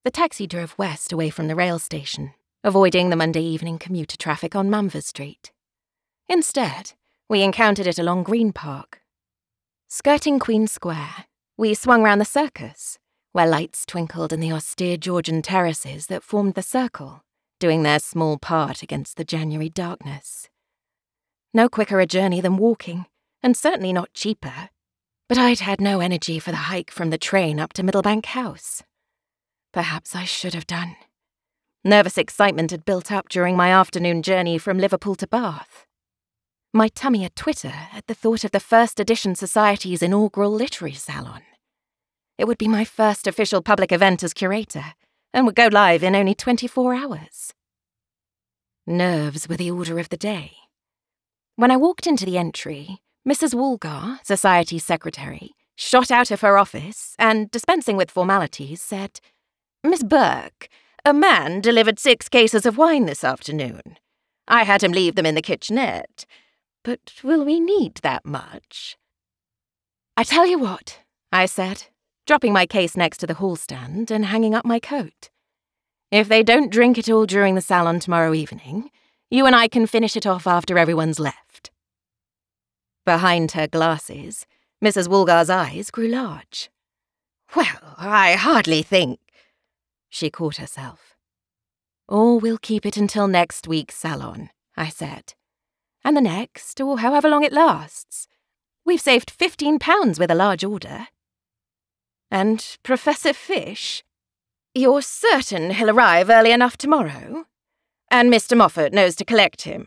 The taxi drove west away from the rail station, avoiding the Monday evening commuter traffic on Manvers Street. Instead, we encountered it along Green Park. Skirting Queen Square, we swung round the circus, where lights twinkled in the austere Georgian terraces that formed the circle, doing their small part against the January darkness. No quicker a journey than walking, and certainly not cheaper, but I'd had no energy for the hike from the train up to Middlebank House. Perhaps I should have done. Nervous excitement had built up during my afternoon journey from Liverpool to Bath. My tummy had twitter at the thought of the First Edition Society's inaugural literary salon. It would be my first official public event as curator, and would go live in only 24 hours. Nerves were the order of the day. When I walked into the entry, Mrs. Woolgar, Society's secretary, shot out of her office and, dispensing with formalities, said, "Miss Burke, a man delivered 6 cases of wine this afternoon. I had him leave them in the kitchenette. But will we need that much?" "I tell you what," I said, dropping my case next to the hall stand and hanging up my coat. "If they don't drink it all during the salon tomorrow evening, you and I can finish it off after everyone's left." Behind her glasses, Mrs. Woolgar's eyes grew large. "Well, I hardly think—" She caught herself. "Or we'll keep it until next week's salon," I said. "And the next, or however long it lasts. We've saved £15 with a large order." "And Professor Fish? You're certain he'll arrive early enough tomorrow? And Mr. Moffat knows to collect him?"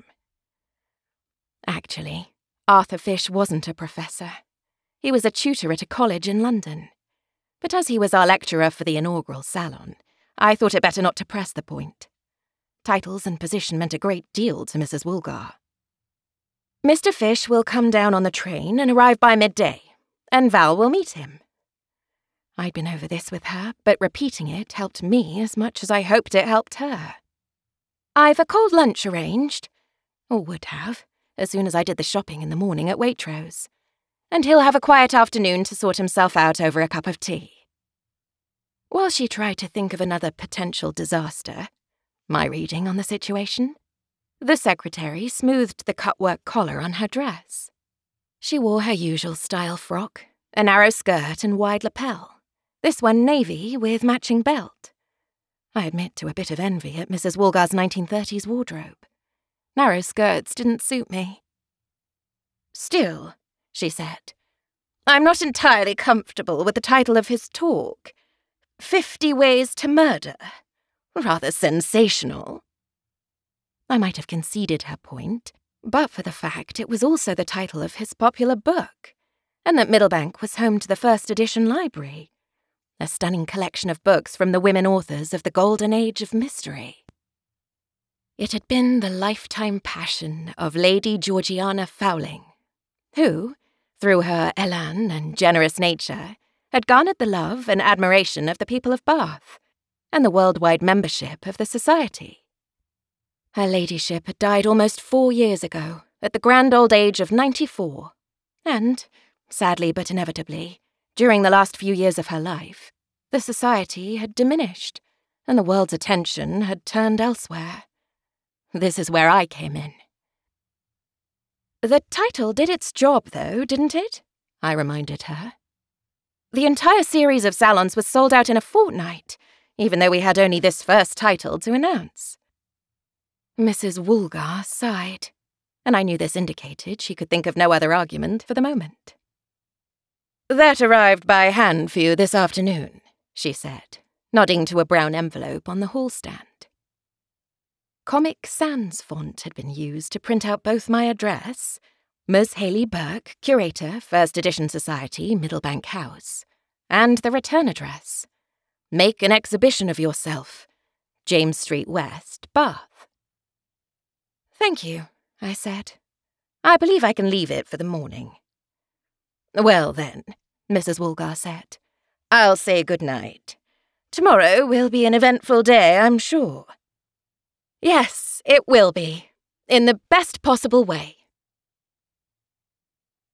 Actually, Arthur Fish wasn't a professor. He was a tutor at a college in London. But as he was our lecturer for the inaugural salon, I thought it better not to press the point. Titles and position meant a great deal to Mrs. Woolgar. "Mr. Fish will come down on the train and arrive by midday, and Val will meet him." I'd been over this with her, but repeating it helped me as much as I hoped it helped her. "I've a cold lunch arranged," or would have, as soon as I did the shopping in the morning at Waitrose. "And he'll have a quiet afternoon to sort himself out over a cup of tea." While she tried to think of another potential disaster, my reading on the situation, the secretary smoothed the cutwork collar on her dress. She wore her usual style frock, a narrow skirt and wide lapel, this one navy with matching belt. I admit to a bit of envy at Mrs. Woolgar's 1930s wardrobe. Narrow skirts didn't suit me. "Still," she said, "I'm not entirely comfortable with the title of his talk. 50 Ways to Murder. Rather sensational." I might have conceded her point, but for the fact it was also the title of his popular book, and that Middlebank was home to the First Edition library, a stunning collection of books from the women authors of the golden age of mystery. It had been the lifetime passion of Lady Georgiana Fowling, who, through her élan and generous nature, had garnered the love and admiration of the people of Bath, and the worldwide membership of the Society. Her ladyship had died almost 4 years ago, at the grand old age of 94, and, sadly but inevitably, during the last few years of her life, the Society had diminished, and the world's attention had turned elsewhere. This is where I came in. "The title did its job, though, didn't it?" I reminded her. "The entire series of salons was sold out in a fortnight, even though we had only this first title to announce." Mrs. Woolgar sighed, and I knew this indicated she could think of no other argument for the moment. "That arrived by hand for you this afternoon," she said, nodding to a brown envelope on the hall stand. Comic Sans font had been used to print out both my address, Ms. Hayley Burke, Curator, First Edition Society, Middlebank House, and the return address, Make an Exhibition of Yourself, James Street West, Bath. "Thank you," I said. "I believe I can leave it for the morning." "Well then," Mrs. Woolgar said, "I'll say good night. Tomorrow will be an eventful day, I'm sure." "Yes, it will be, in the best possible way."